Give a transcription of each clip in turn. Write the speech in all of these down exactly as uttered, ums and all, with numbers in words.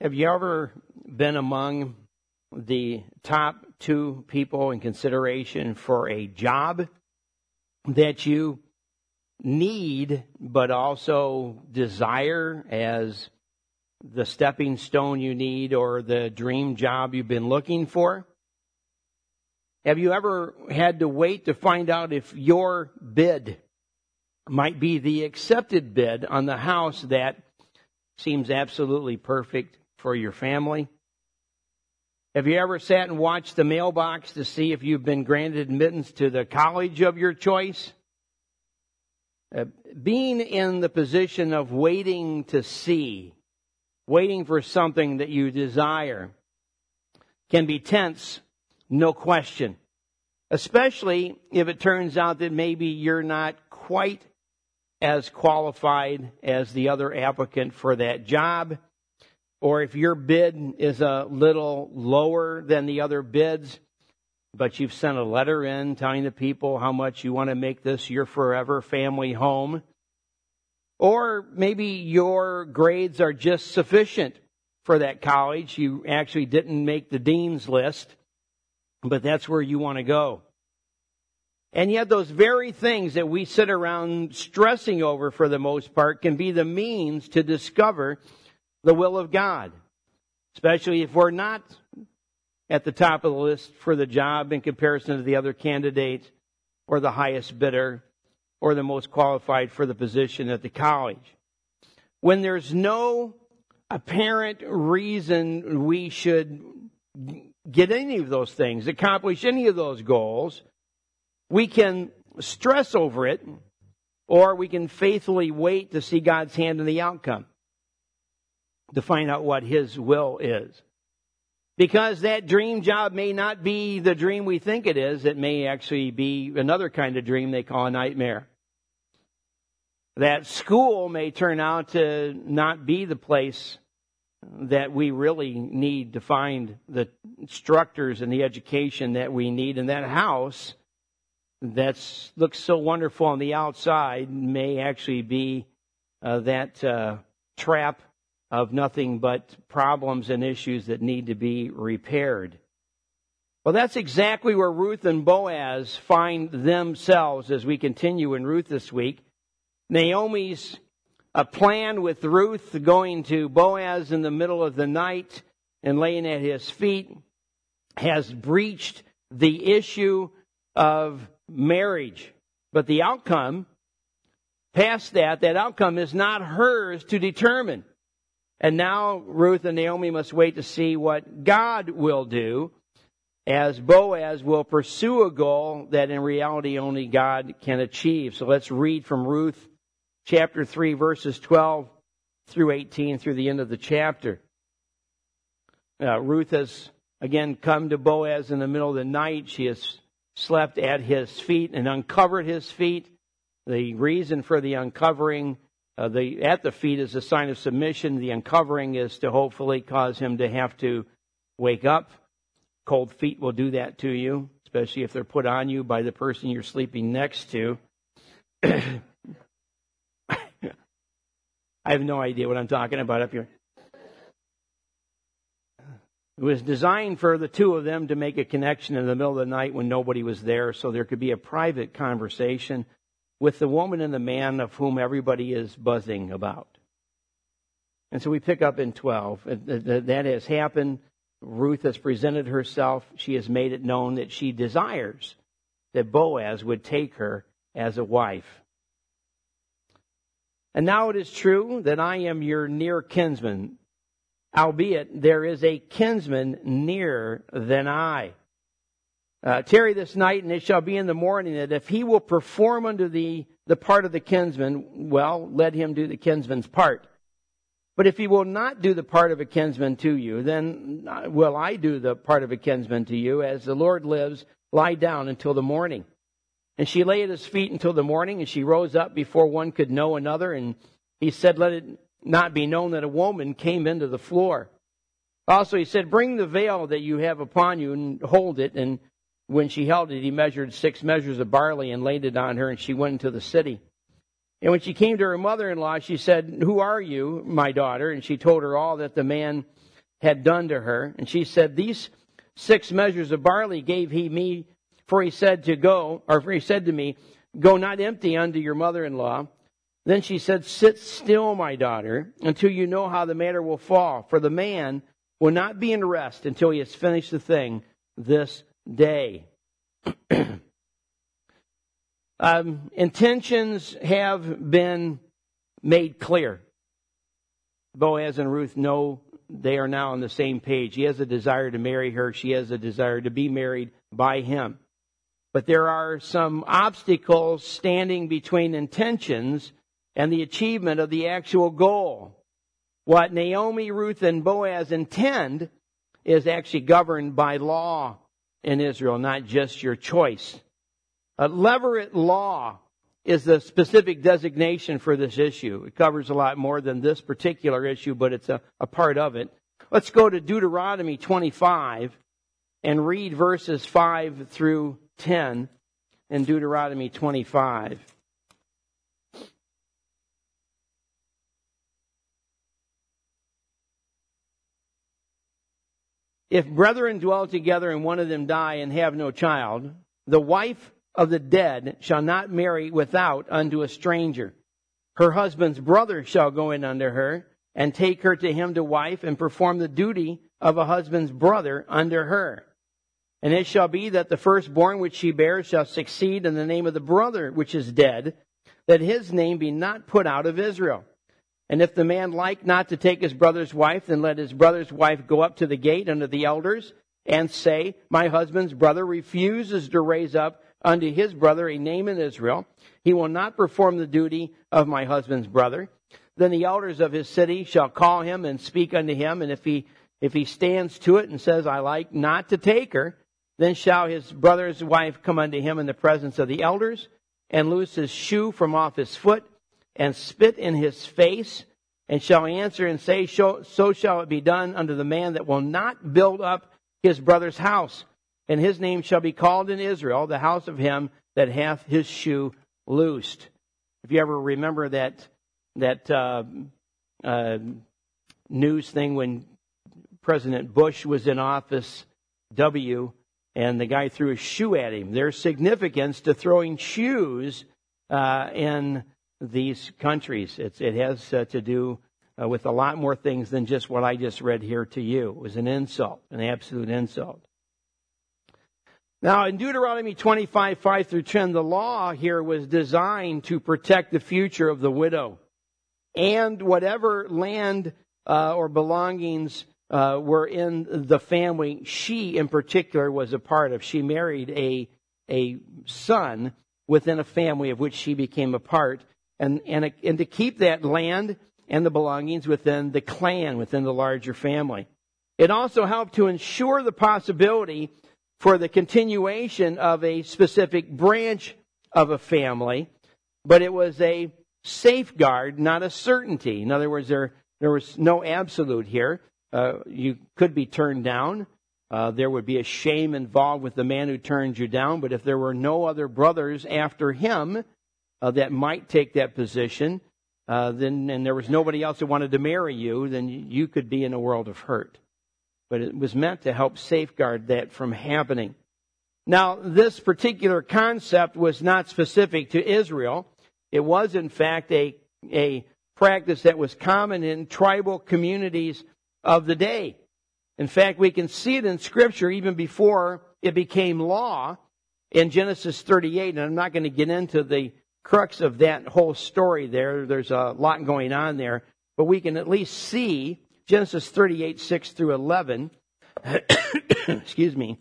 Have you ever been among the top two people in consideration for a job that you need but also desire as the stepping stone you need or the dream job you've been looking for? Have you ever had to wait to find out if your bid might be the accepted bid on the house that seems absolutely perfect for your family? Have you ever sat and watched the mailbox to see if you've been granted admittance to the college of your choice? Uh, being in the position of waiting to see, waiting for something that you desire, can be tense, no question. Especially if it turns out that maybe you're not quite as qualified as the other applicant for that job, or if your bid is a little lower than the other bids, but you've sent a letter in telling the people how much you want to make this your forever family home. Or maybe your grades are just sufficient for that college. You actually didn't make the dean's list, but that's where you want to go. And yet those very things that we sit around stressing over for the most part can be the means to discover the will of God, especially if we're not at the top of the list for the job in comparison to the other candidate or the highest bidder or the most qualified for the position at the college. When there's no apparent reason we should get any of those things, accomplish any of those goals, we can stress over it, or we can faithfully wait to see God's hand in the outcome, to find out what His will is. Because that dream job may not be the dream we think it is. It may actually be another kind of dream they call a nightmare. That school may turn out to not be the place that we really need to find the instructors and the education that we need. And that house that looks so wonderful on the outside may actually be uh, that uh, trap of nothing but problems and issues that need to be repaired. Well, that's exactly where Ruth and Boaz find themselves as we continue in Ruth this week. Naomi's a plan with Ruth going to Boaz in the middle of the night and laying at his feet has breached the issue of marriage. But the outcome, past that, that outcome is not hers to determine. And now Ruth and Naomi must wait to see what God will do, as Boaz will pursue a goal that in reality only God can achieve. So let's read from Ruth chapter three, verses twelve through eighteen, through the end of the chapter. Uh, Ruth has again come to Boaz in the middle of the night. She has slept at his feet and uncovered his feet. The reason for the uncovering Uh, the at the feet is a sign of submission. The uncovering is to hopefully cause him to have to wake up. Cold feet will do that to you, especially if they're put on you by the person you're sleeping next to. I have no idea what I'm talking about up here. It was designed for the two of them to make a connection in the middle of the night when nobody was there, so there could be a private conversation with the woman and the man of whom everybody is buzzing about. And so we pick up in twelve. That has happened. Ruth has presented herself. She has made it known that she desires that Boaz would take her as a wife. And now it is true that I am your near kinsman, albeit there is a kinsman nearer than I. Uh, tarry this night, and it shall be in the morning that if he will perform unto thee the part of the kinsman, well, let him do the kinsman's part. But if he will not do the part of a kinsman to you, then will I do the part of a kinsman to you. As the Lord lives, lie down until the morning. And she lay at his feet until the morning, and she rose up before one could know another. And he said, let it not be known that a woman came into the floor. Also he said, bring the veil that you have upon you and hold it. And when she held it, he measured six measures of barley and laid it on her, and she went into the city. And when she came to her mother-in-law, she said, who are you, my daughter? And she told her all that the man had done to her. And she said, these six measures of barley gave he me, for he said to go, or for he said to me, go not empty unto your mother-in-law. Then she said, sit still, my daughter, until you know how the matter will fall. For the man will not be in rest until he has finished the thing this day. um, intentions have been made clear. Boaz and Ruth know they are now on the same page. He has a desire to marry her. She has a desire to be married by him. But there are some obstacles standing between intentions and the achievement of the actual goal. What Naomi, Ruth, and Boaz intend is actually governed by law in Israel, not just your choice. A levirate law is the specific designation for this issue. It covers a lot more than this particular issue, but it's a, a part of it. Let's go to Deuteronomy twenty-five and read verses five through ten in Deuteronomy twenty-five. If brethren dwell together and one of them die and have no child, the wife of the dead shall not marry without unto a stranger. Her husband's brother shall go in unto her, and take her to him to wife, and perform the duty of a husband's brother unto her. And it shall be that the firstborn which she bears shall succeed in the name of the brother which is dead, that his name be not put out of Israel. And if the man like not to take his brother's wife, then let his brother's wife go up to the gate unto the elders, and say, my husband's brother refuses to raise up unto his brother a name in Israel. He will not perform the duty of my husband's brother. Then the elders of his city shall call him and speak unto him. And if he if he stands to it and says, I like not to take her, then shall his brother's wife come unto him in the presence of the elders, and loose his shoe from off his foot, and spit in his face, and shall answer and say, so shall it be done unto the man that will not build up his brother's house. And his name shall be called in Israel, the house of him that hath his shoe loosed. If you ever remember that that uh, uh, news thing when President Bush was in office, W, and the guy threw a shoe at him. There's significance to throwing shoes uh, in these countries. It's, it has uh, to do uh, with a lot more things than just what I just read here to you. It was an insult, an absolute insult. Now, in Deuteronomy twenty-five, five through ten, the law here was designed to protect the future of the widow. And whatever land uh, or belongings uh, were in the family, she in particular was a part of. She married a, a son within a family of which she became a part. And, and, and to keep that land and the belongings within the clan, within the larger family. It also helped to ensure the possibility for the continuation of a specific branch of a family, but it was a safeguard, not a certainty. In other words, there there was no absolute here. Uh, you could be turned down. Uh, there would be a shame involved with the man who turned you down, but if there were no other brothers after him uh, that might take that position, uh, then and there was nobody else that wanted to marry you, then you could be in a world of hurt. But it was meant to help safeguard that from happening. Now, this particular concept was not specific to Israel. It was, in fact, a, a practice that was common in tribal communities of the day. In fact, we can see it in Scripture even before it became law in Genesis thirty-eight. And I'm not going to get into the crux of that whole story there. There's a lot going on there. But we can at least see Genesis thirty-eight, six through eleven. Excuse me.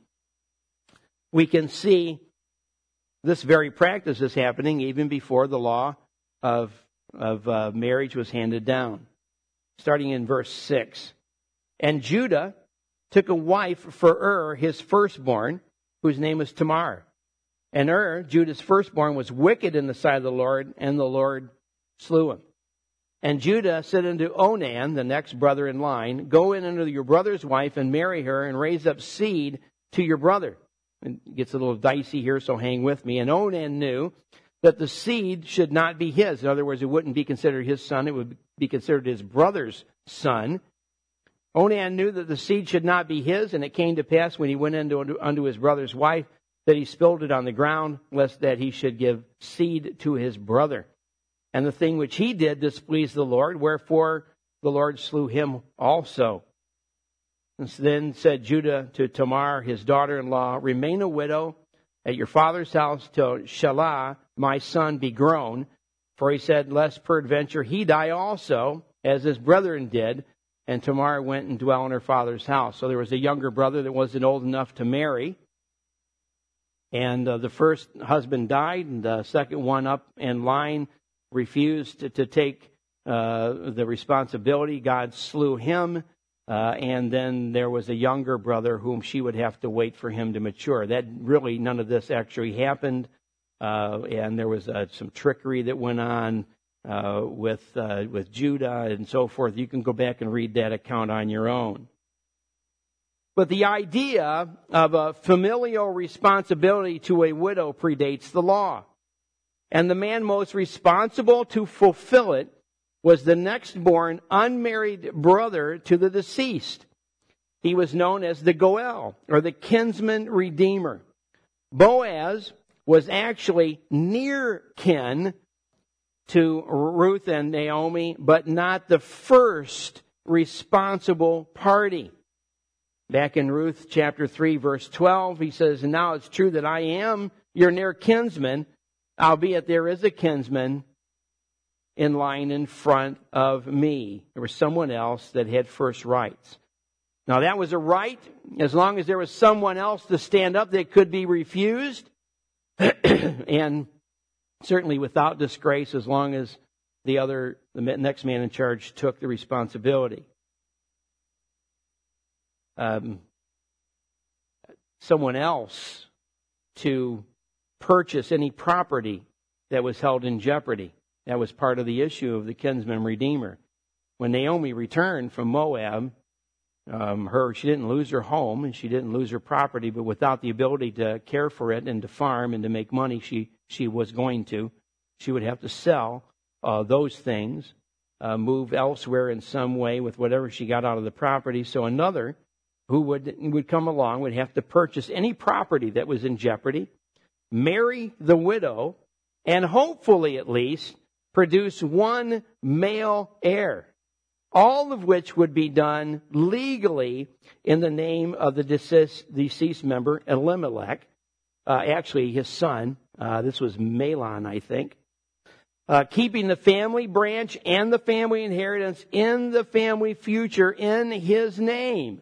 We can see this very practice is happening even before the law of, of uh, marriage was handed down. Starting in verse six. And Judah took a wife for Ur, his firstborn, whose name was Tamar. And Ur, Judah's firstborn, was wicked in the sight of the Lord, and the Lord slew him. And Judah said unto Onan, the next brother in line, go in unto your brother's wife and marry her and raise up seed to your brother. It gets a little dicey here, so hang with me. And Onan knew that the seed should not be his. In other words, it wouldn't be considered his son. It would be considered his brother's son. Onan knew that the seed should not be his, and it came to pass when he went into unto his brother's wife that he spilled it on the ground, lest that he should give seed to his brother. And the thing which he did displeased the Lord, wherefore the Lord slew him also. And then said Judah to Tamar, his daughter-in-law, remain a widow at your father's house till Shelah, my son, be grown. For he said, lest peradventure he die also, as his brethren did. And Tamar went and dwelt in her father's house. So there was a younger brother that wasn't old enough to marry. And uh, the first husband died, and the second one up in line refused to, to take uh, the responsibility. God slew him. Uh, and then there was a younger brother whom she would have to wait for him to mature. That really, none of this actually happened. Uh, and there was uh, some trickery that went on uh, with uh, with Judah and so forth. You can go back and read that account on your own. But the idea of a familial responsibility to a widow predates the law. And the man most responsible to fulfill it was the next born unmarried brother to the deceased. He was known as the Goel, or the kinsman redeemer. Boaz was actually near kin to Ruth and Naomi, but not the first responsible party. Back in Ruth chapter three, verse twelve, he says, and now it's true that I am your near kinsman, albeit there is a kinsman in line in front of me. There was someone else that had first rights. Now that was a right, as long as there was someone else to stand up that could be refused, and certainly without disgrace, as long as the other, the next man in charge took the responsibility. Um, someone else to purchase any property that was held in jeopardy. That was part of the issue of the kinsman redeemer. When Naomi returned from Moab, um, her she didn't lose her home and she didn't lose her property, but without the ability to care for it and to farm and to make money, she she was going to. She would have to sell uh, those things, uh, move elsewhere in some way with whatever she got out of the property. So another who would would come along would have to purchase any property that was in jeopardy, marry the widow, and hopefully at least produce one male heir, all of which would be done legally in the name of the deceased, deceased member, Elimelech, uh, actually his son. Uh, this was Mahlon, I think. Uh, keeping the family branch and the family inheritance in the family future in his name.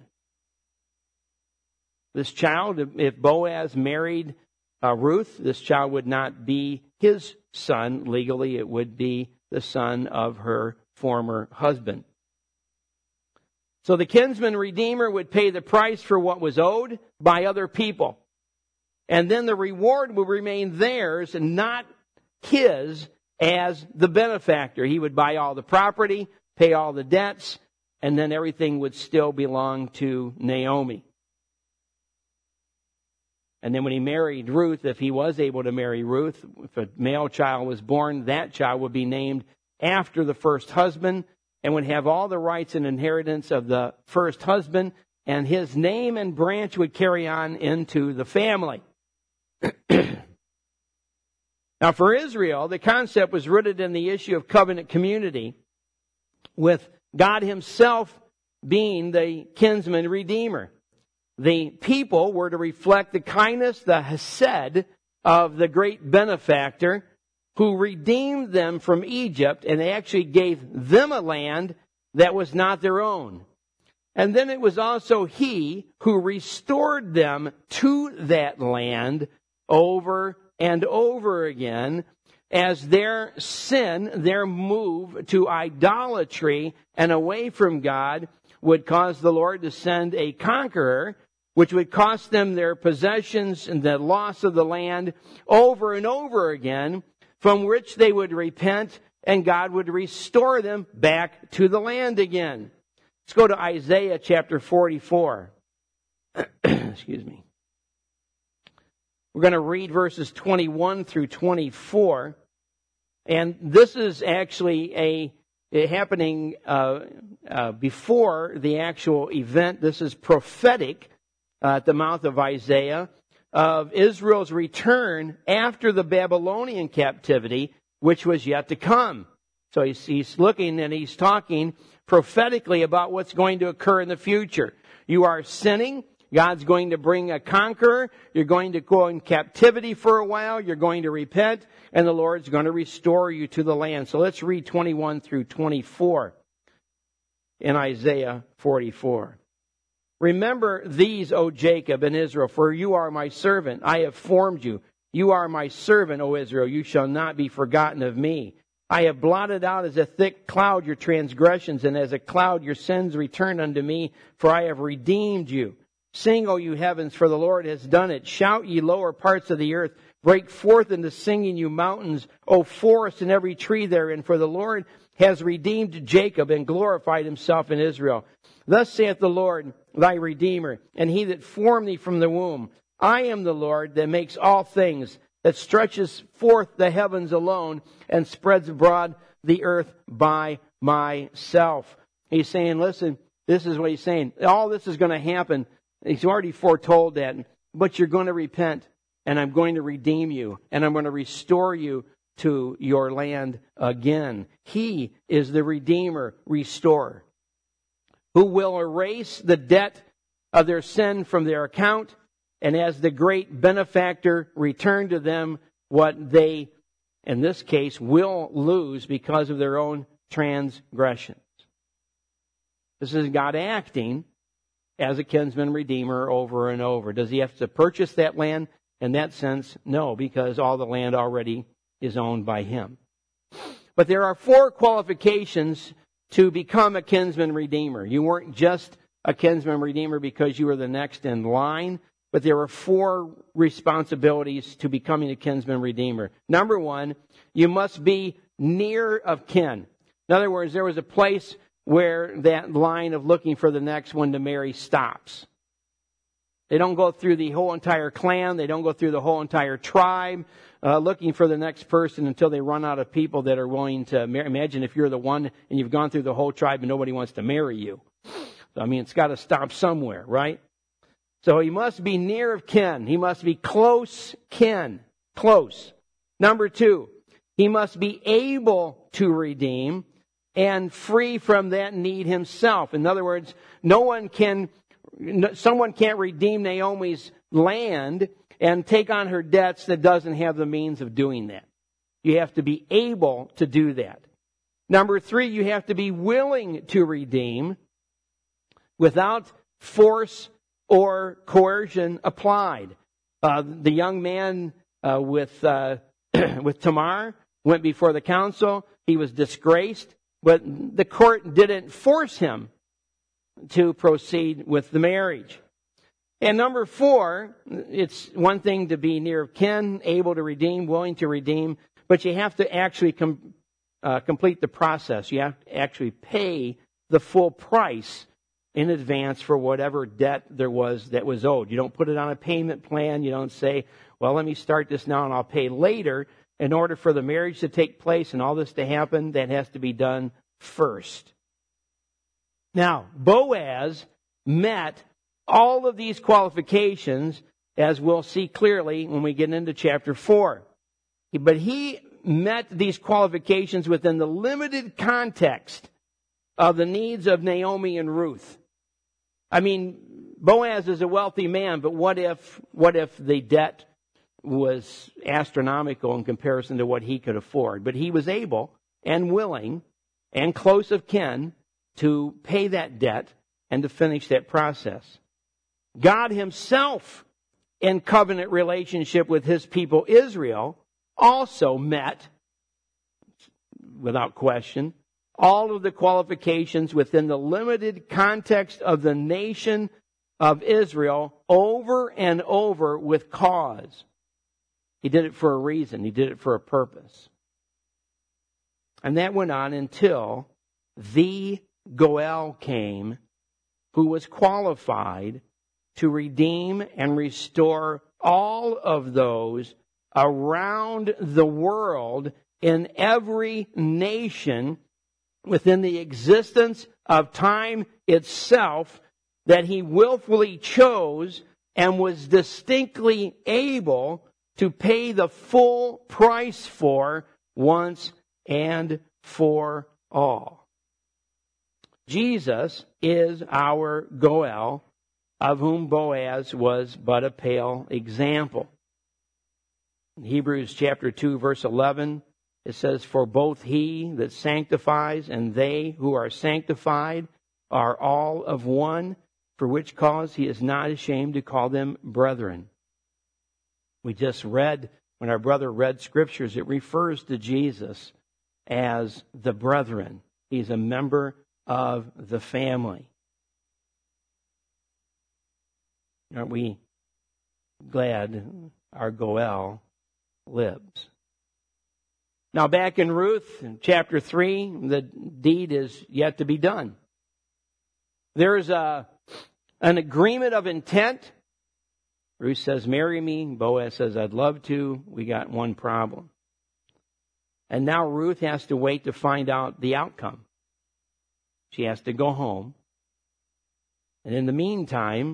This child, if Boaz married uh, Ruth, this child would not be his son legally. It would be the son of her former husband. So the kinsman redeemer would pay the price for what was owed by other people. And then the reward would remain theirs and not his as the benefactor. He would buy all the property, pay all the debts, and then everything would still belong to Naomi. And then when he married Ruth, if he was able to marry Ruth, if a male child was born, that child would be named after the first husband and would have all the rights and inheritance of the first husband, and his name and branch would carry on into the family. Now for Israel, the concept was rooted in the issue of covenant community, with God himself being the kinsman redeemer. The people were to reflect the kindness, the hesed of the great benefactor who redeemed them from Egypt and actually gave them a land that was not their own. And then it was also he who restored them to that land over and over again as their sin, their move to idolatry and away from God would cause the Lord to send a conqueror, which would cost them their possessions and the loss of the land over and over again, from which they would repent and God would restore them back to the land again. Let's go to Isaiah chapter forty-four. Excuse me. We're going to read verses twenty-one through twenty-four. And this is actually a it happening uh, uh, before the actual event. This is prophetic uh, at the mouth of Isaiah of Israel's return after the Babylonian captivity, which was yet to come. So he's, he's looking and he's talking prophetically about what's going to occur in the future. You are sinning. God's going to bring a conqueror. You're going to go in captivity for a while. You're going to repent, and the Lord's going to restore you to the land. So let's read twenty-one through twenty-four in Isaiah forty-four. Remember these, O Jacob and Israel, for you are my servant. I have formed you. You are my servant, O Israel. You shall not be forgotten of me. I have blotted out as a thick cloud your transgressions, and as a cloud your sins return unto me, for I have redeemed you. Sing, O you heavens, for the Lord has done it. Shout, ye lower parts of the earth. Break forth into singing, you mountains, O forest and every tree therein, for the Lord has redeemed Jacob and glorified himself in Israel. Thus saith the Lord, thy Redeemer, and he that formed thee from the womb. I am the Lord that makes all things, that stretches forth the heavens alone and spreads abroad the earth by myself. He's saying, listen, this is what he's saying. All this is going to happen. He's already foretold that. But you're going to repent, and I'm going to redeem you, and I'm going to restore you to your land again. He is the Redeemer, Restorer, who will erase the debt of their sin from their account, and as the great benefactor, return to them what they, in this case, will lose because of their own transgressions. This is God acting as a kinsman redeemer over and over. Does he have to purchase that land? In that sense, no, because all the land already is owned by him. But there are four qualifications to become a kinsman redeemer. You weren't just a kinsman redeemer because you were the next in line, but there are four responsibilities to becoming a kinsman redeemer. Number one, you must be near of kin. In other words, there was a place where that line of looking for the next one to marry stops. They don't go through the whole entire clan. They don't go through the whole entire tribe uh, looking for the next person until they run out of people that are willing to marry. Imagine if you're the one and you've gone through the whole tribe and nobody wants to marry you. So, I mean, it's got to stop somewhere, right? So he must be near of kin. He must be close kin. Close. Number two, he must be able to redeem and free from that need himself. In other words, no one can, someone can't redeem Naomi's land and take on her debts that doesn't have the means of doing that. You have to be able to do that. Number three, you have to be willing to redeem without force or coercion applied. Uh, the young man uh, with uh, with Tamar went before the council. He was disgraced, but the court didn't force him to proceed with the marriage. And number four, it's one thing to be near of kin, able to redeem, willing to redeem, but you have to actually com- uh, complete the process. You have to actually pay the full price in advance for whatever debt there was that was owed. You don't put it on a payment plan. You don't say, well, let me start this now and I'll pay later. In order for the marriage to take place and all this to happen, that has to be done first. Now, Boaz met all of these qualifications, as we'll see clearly when we get into chapter four. But he met these qualifications within the limited context of the needs of Naomi and Ruth. I mean, Boaz is a wealthy man, but what if, what if the debt was astronomical in comparison to what he could afford? But he was able and willing and close of kin to pay that debt and to finish that process. God himself, in covenant relationship with his people Israel, also met, without question, all of the qualifications within the limited context of the nation of Israel over and over with cause. He did it for a reason. He did it for a purpose. And that went on until the Goel came, who was qualified to redeem and restore all of those around the world in every nation within the existence of time itself that he willfully chose and was distinctly able to pay the full price for once and for all. Jesus is our Goel, of whom Boaz was but a pale example. In Hebrews chapter two, verse eleven, it says, "For both he that sanctifies and they who are sanctified are all of one, for which cause he is not ashamed to call them brethren." We just read, when our brother read scriptures, it refers to Jesus as the brethren. He's a member of the family. Aren't we glad our Goel lives? Now back in Ruth, in chapter three, the deed is yet to be done. There's a, an agreement of intent. Ruth says, "Marry me." Boaz says, "I'd love to." We got one problem. And now Ruth has to wait to find out the outcome. She has to go home. And in the meantime,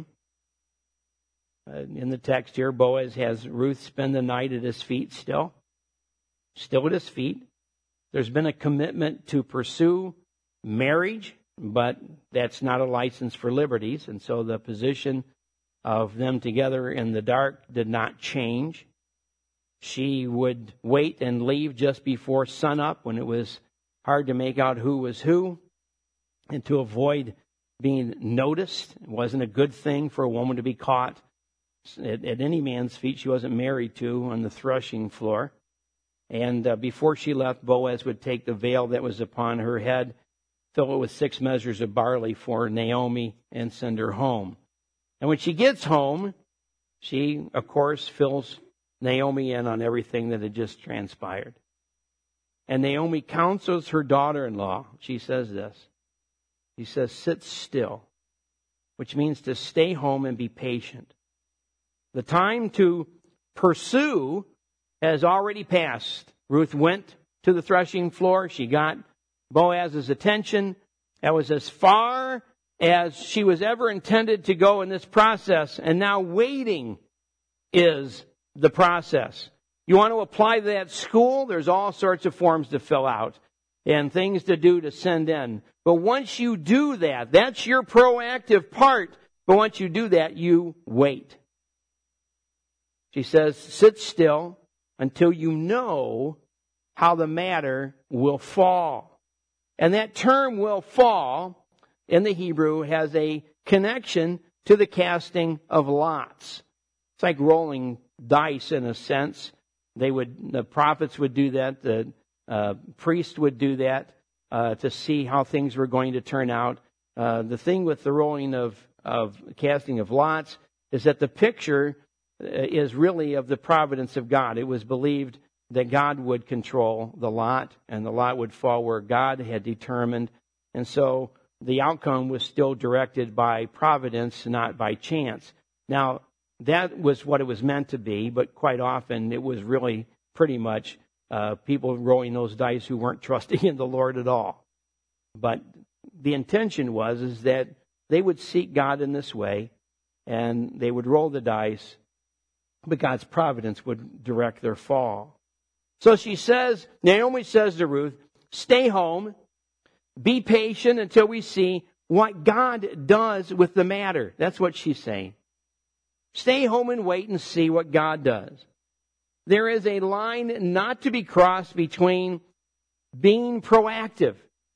uh, in the text here, Boaz has Ruth spend the night at his feet still. Still at his feet. There's been a commitment to pursue marriage, but that's not a license for liberties. And so the position of them together in the dark did not change. She would wait and leave just before sunup when it was hard to make out who was who, and to avoid being noticed. It wasn't a good thing for a woman to be caught at, at any man's feet she wasn't married to on the threshing floor. And uh, before she left, Boaz would take the veil that was upon her head, fill it with six measures of barley for Naomi, and send her home. And when she gets home, she, of course, fills Naomi in on everything that had just transpired. And Naomi counsels her daughter-in-law. She says this. She says, "Sit still," which means to stay home and be patient. The time to pursue has already passed. Ruth went to the threshing floor. She got Boaz's attention. That was as far as she was ever intended to go in this process. And now waiting is the process. You want to apply to that school? There's all sorts of forms to fill out and things to do to send in. But once you do that, that's your proactive part. But once you do that, you wait. She says, "Sit still until you know how the matter will fall." And that term "will fall" in the Hebrew has a connection to the casting of lots. It's like rolling dice in a sense. They would, the prophets would do that. The uh, priest would do that uh, to see how things were going to turn out. Uh, the thing with the rolling of, of casting of lots is that the picture is really of the providence of God. It was believed that God would control the lot, and the lot would fall where God had determined. And so the outcome was still directed by providence, not by chance. Now, that was what it was meant to be, but quite often it was really pretty much uh, people rolling those dice who weren't trusting in the Lord at all. But the intention was is that they would seek God in this way, and they would roll the dice, but God's providence would direct their fall. So she says, Naomi says to Ruth, "Stay home, be patient until we see what God does with the matter." That's what she's saying. Stay home and wait and see what God does. There is a line not to be crossed between being proactive.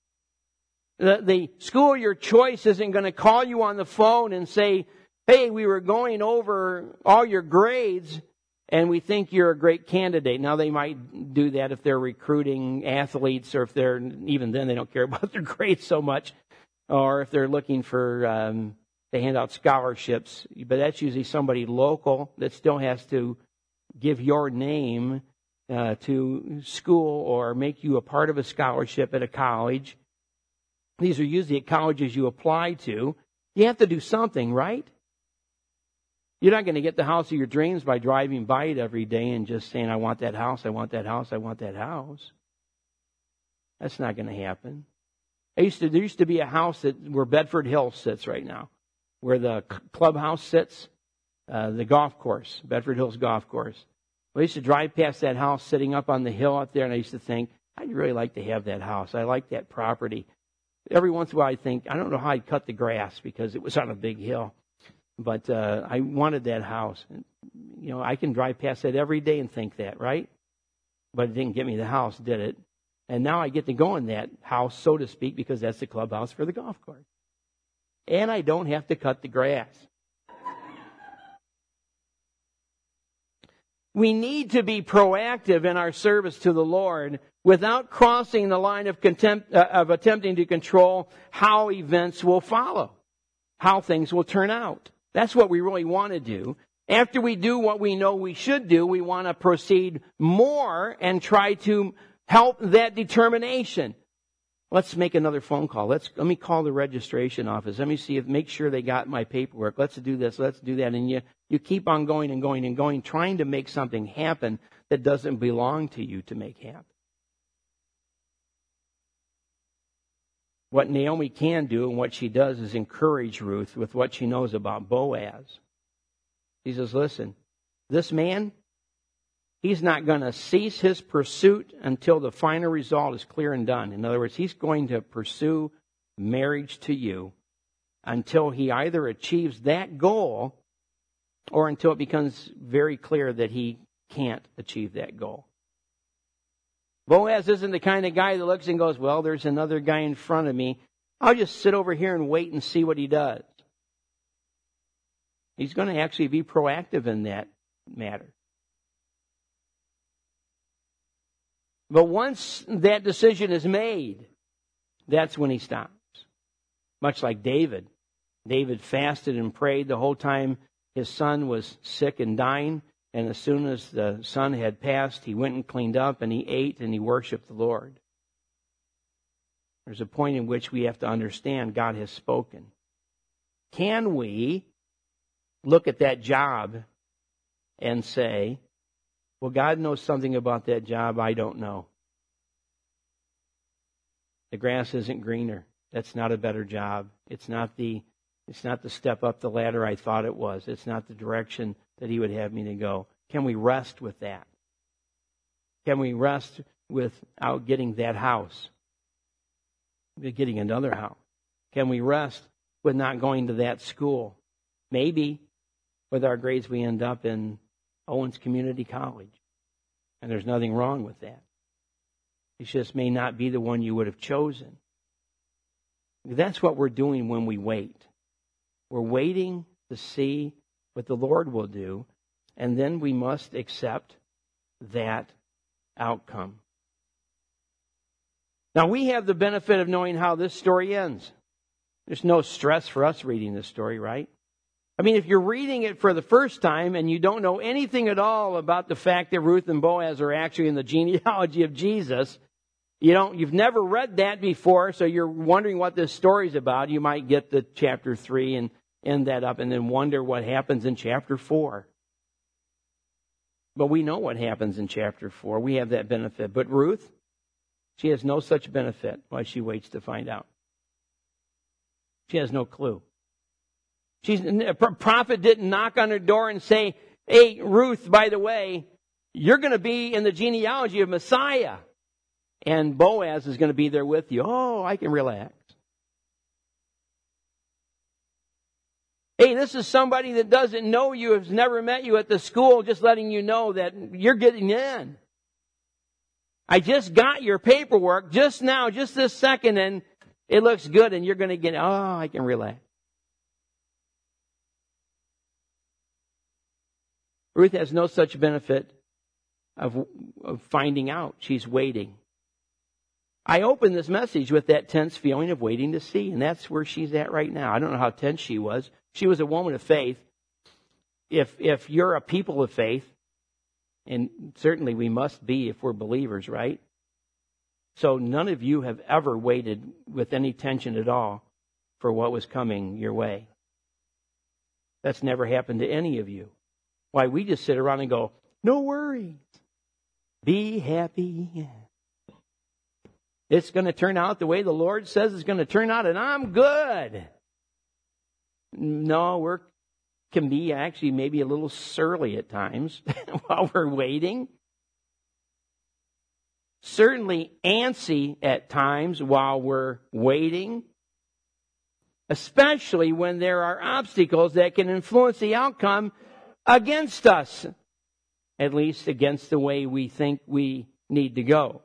The, the school of your choice isn't going to call you on the phone and say, "Hey, we were going over all your grades and we think you're a great candidate." Now, they might do that if they're recruiting athletes, or if they're, even then they don't care about their grades so much, or if they're looking for, um, they hand out scholarships. But that's usually somebody local that still has to give your name uh, to school or make you a part of a scholarship at a college. These are usually at colleges you apply to. You have to do something, right? You're not going to get the house of your dreams by driving by it every day and just saying, "I want that house, I want that house, I want that house." That's not going to happen. I used to, there used to be a house that where Bedford Hills sits right now, where the clubhouse sits, uh, the golf course, Bedford Hills Golf Course. I used to drive past that house sitting up on the hill out there, and I used to think, I'd really like to have that house. I like that property. Every once in a while I think, I don't know how I'd cut the grass because it was on a big hill. But uh, I wanted that house. You know, I can drive past that every day and think that, right? But it didn't get me the house, did it? And now I get to go in that house, so to speak, because that's the clubhouse for the golf course. And I don't have to cut the grass. We need to be proactive in our service to the Lord without crossing the line of contempt, uh, of attempting to control how events will follow, how things will turn out. That's what we really want to do. After we do what we know we should do, we want to proceed more and try to help that determination. Let's make another phone call. Let's let me call the registration office. Let me see if make sure they got my paperwork. Let's do this. Let's do that. And you you keep on going and going and going, trying to make something happen that doesn't belong to you to make happen. What Naomi can do and what she does is encourage Ruth with what she knows about Boaz. She says, listen, this man, he's not going to cease his pursuit until the final result is clear and done. In other words, he's going to pursue marriage to you until he either achieves that goal or until it becomes very clear that he can't achieve that goal. Boaz isn't the kind of guy that looks and goes, well, there's another guy in front of me. I'll just sit over here and wait and see what he does. He's going to actually be proactive in that matter. But once that decision is made, that's when he stops. Much like David. David fasted and prayed the whole time his son was sick and dying. And as soon as the son had passed, he went and cleaned up and he ate and he worshiped the Lord. There's a point in which we have to understand God has spoken. Can we look at that job and say, well, God knows something about that job I don't know. The grass isn't greener. That's not a better job. It's not the it's not the step up the ladder I thought it was. It's not the direction that he would have me to go. Can we rest with that? Can we rest without getting that house? Getting another house? Can we rest with not going to that school? Maybe with our grades we end up in Owens Community College. And there's nothing wrong with that. It just may not be the one you would have chosen. That's what we're doing when we wait. We're waiting to see what the Lord will do, and then we must accept that outcome. Now, we have the benefit of knowing how this story ends. There's no stress for us reading this story, right? I mean, if you're reading it for the first time and you don't know anything at all about the fact that Ruth and Boaz are actually in the genealogy of Jesus, you don't, you've never read that before, so you're wondering what this story's about. You might get to chapter three and end that up and then wonder what happens in chapter four. But we know what happens in chapter four. We have that benefit. But Ruth, she has no such benefit while she waits to find out. She has no clue. She's, a prophet didn't knock on her door and say, hey, Ruth, by the way, you're going to be in the genealogy of Messiah. And Boaz is going to be there with you. Oh, I can relax. Hey, this is somebody that doesn't know you, has never met you at the school, just letting you know that you're getting in. I just got your paperwork just now, just this second, and it looks good, and you're going to get, oh, I can relax. Ruth has no such benefit of, of finding out. She's waiting. I opened this message with that tense feeling of waiting to see, and that's where she's at right now. I don't know how tense she was. She was a woman of faith. If if you're a people of faith, and certainly we must be if we're believers, right? So none of you have ever waited with any tension at all for what was coming your way. That's never happened to any of you. Why, we just sit around and go, no worries. Be happy. It's going to turn out the way the Lord says it's going to turn out, and I'm good. No, we're can be actually maybe a little surly at times while we're waiting. Certainly antsy at times while we're waiting. Especially when there are obstacles that can influence the outcome against us. At least against the way we think we need to go.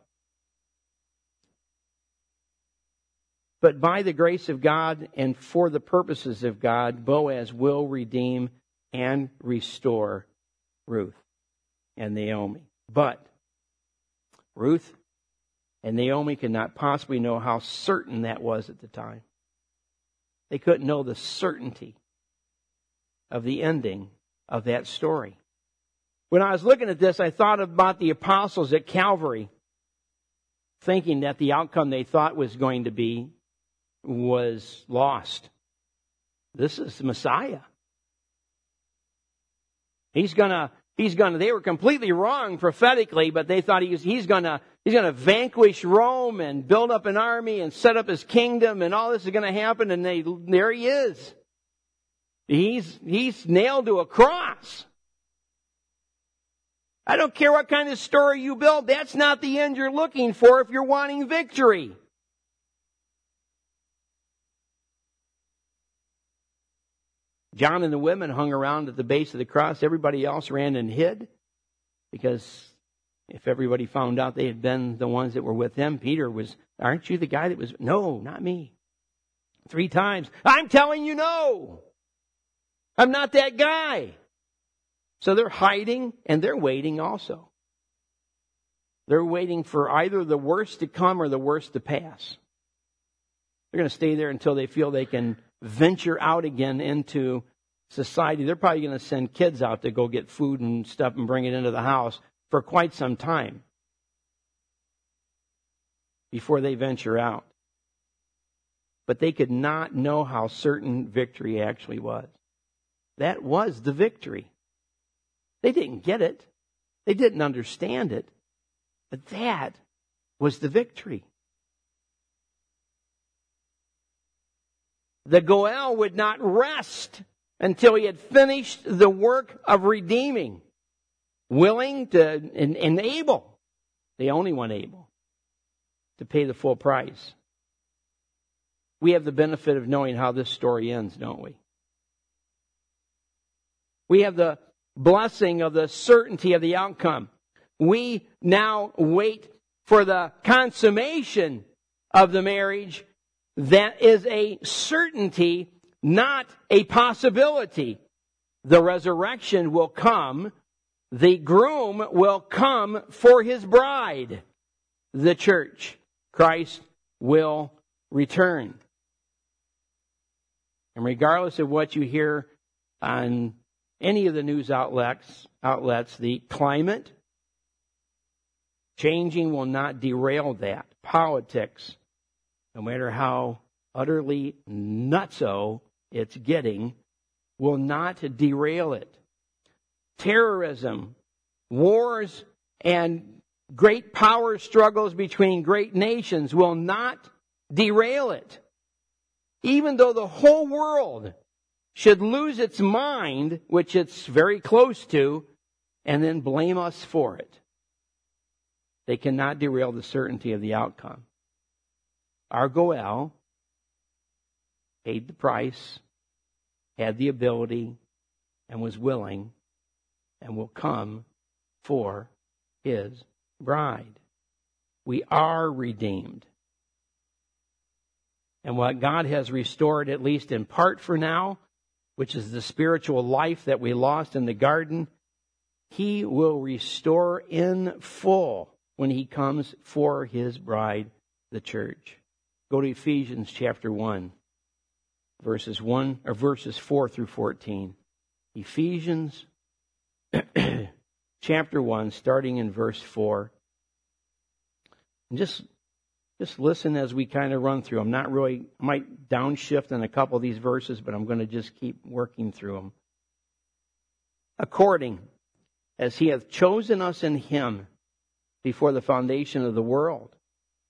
But by the grace of God and for the purposes of God, Boaz will redeem and restore Ruth and Naomi. But Ruth and Naomi could not possibly know how certain that was at the time. They couldn't know the certainty of the ending of that story. When I was looking at this, I thought about the apostles at Calvary, thinking that the outcome they thought was going to be was lost. This is the Messiah. He's gonna, he's gonna, they were completely wrong prophetically, but they thought he was, he's gonna, he's gonna vanquish Rome and build up an army and set up his kingdom and all this is gonna happen, and they, there he is. He's, he's nailed to a cross. I don't care what kind of story you build, that's not the end you're looking for if you're wanting victory. John and the women hung around at the base of the cross. Everybody else ran and hid. Because if everybody found out they had been the ones that were with them, Peter was, aren't you the guy that was, no, not me. Three times. I'm telling you no. I'm not that guy. So they're hiding and they're waiting also. They're waiting for either the worst to come or the worst to pass. They're going to stay there until they feel they can venture out again into society. They're probably going to send kids out to go get food and stuff and bring it into the house for quite some time before they venture out. But they could not know how certain victory actually was. That was the victory. They didn't get it. They didn't understand it. But that was the victory. The Goel would not rest until he had finished the work of redeeming, willing to and, and able, the only one able, to pay the full price. We have the benefit of knowing how this story ends, don't we? We have the blessing of the certainty of the outcome. We now wait for the consummation of the marriage. That is a certainty, not a possibility. The resurrection will come. The groom will come for his bride, the church. Christ will return. And regardless of what you hear on any of the news outlets, outlets, the climate changing will not derail that. Politics, no matter how utterly nutso it's getting, will not derail it. Terrorism, wars, and great power struggles between great nations will not derail it. Even though the whole world should lose its mind, which it's very close to, and then blame us for it, they cannot derail the certainty of the outcome. Our Goel paid the price, had the ability, and was willing, and will come for his bride. We are redeemed. And what God has restored, at least in part for now, which is the spiritual life that we lost in the garden, he will restore in full when he comes for his bride, the church. Go to Ephesians chapter one, verses one or verses four through fourteen. Ephesians chapter one, starting in verse four. And just just listen as we kind of run through. I'm not really, I might downshift in a couple of these verses, but I'm going to just keep working through them. According as he hath chosen us in him before the foundation of the world,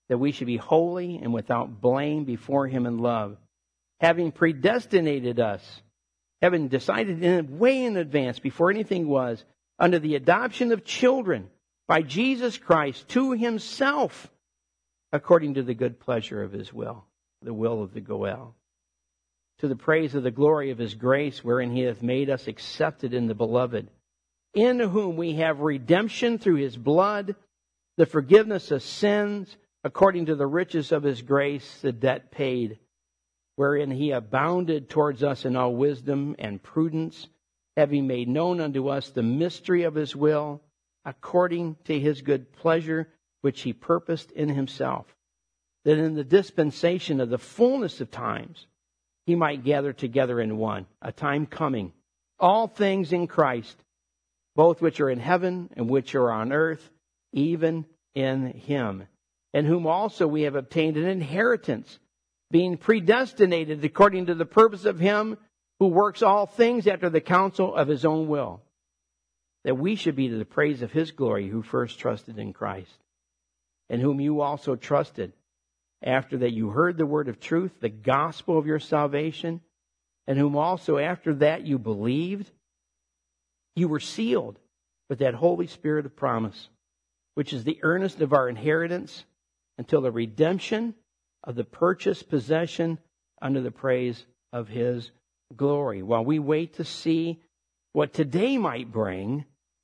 that we should be holy and without blame before Him in love, having predestinated us, having decided in way in advance before anything was, under the adoption of children by Jesus Christ to Himself, according to the good pleasure of His will, the will of the Goel, to the praise of the glory of His grace, wherein He hath made us accepted in the Beloved, in whom we have redemption through His blood, the forgiveness of sins, according to the riches of His grace, the debt paid, wherein He abounded towards us in all wisdom and prudence, having made known unto us the mystery of His will, according to His good pleasure, which He purposed in Himself, that in the dispensation of the fullness of times He might gather together in one, a time coming, all things in Christ, both which are in heaven and which are on earth, even in Him, in whom also we have obtained an inheritance, being predestinated according to the purpose of Him who works all things after the counsel of His own will, that we should be to the praise of His glory, who first trusted in Christ, in whom you also trusted, after that you heard the word of truth, the gospel of your salvation, and whom also after that you believed, you were sealed with that Holy Spirit of promise, which is the earnest of our inheritance until the redemption of the purchased possession unto the praise of His glory. While we wait to see what today might bring,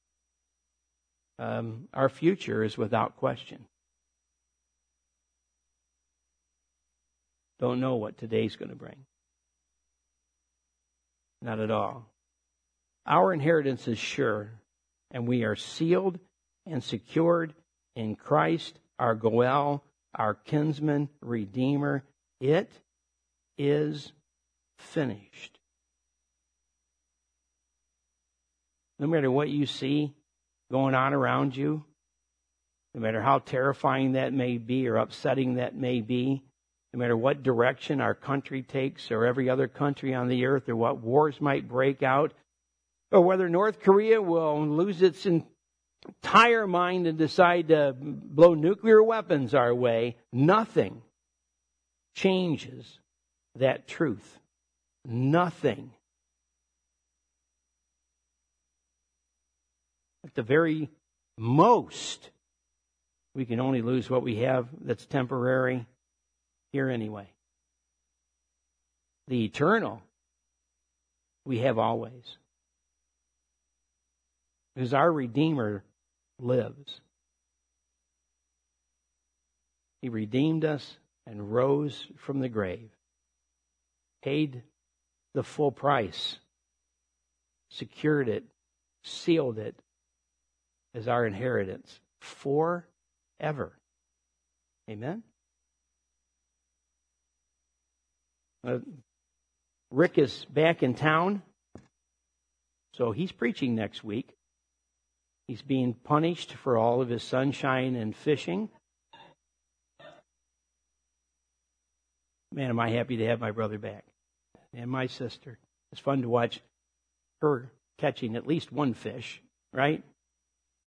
um, our future is without question. Don't know what today's going to bring. Not at all. Our inheritance is sure, and we are sealed and secured in Christ, our Goel, our kinsman, Redeemer. It is finished. No matter what you see going on around you, no matter how terrifying that may be or upsetting that may be, no matter what direction our country takes or every other country on the earth, or what wars might break out, or whether North Korea will lose its entire mind and decide to blow nuclear weapons our way, nothing changes that truth. Nothing. At the very most, we can only lose what we have that's temporary here anyway. The eternal, we have always. Because our Redeemer lives. He redeemed us and rose from the grave, paid the full price, secured it, sealed it as our inheritance forever. Amen? Uh, Rick is back in town, so he's preaching next week. He's being punished for all of his sunshine and fishing. Man, am I happy to have my brother back. And my sister. It's fun to watch her catching at least one fish, right?